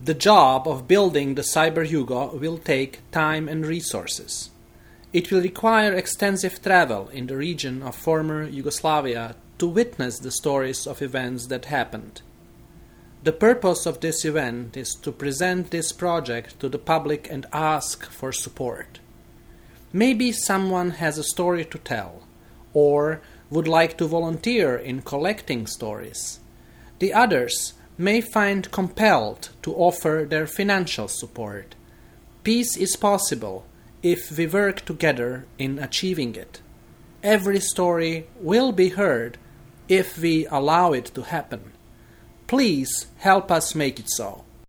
The job of building the Cyberjugo will take time and resources. It will require extensive travel in the region of former Yugoslavia to witness the stories of events that happened. The purpose of this event is to present this project to the public and ask for support. Maybe someone has a story to tell, or would like to volunteer in collecting stories. The others may find compelled to offer their financial support. Peace is possible if we work together in achieving it. Every story will be heard if we allow it to happen. Please help us make it so.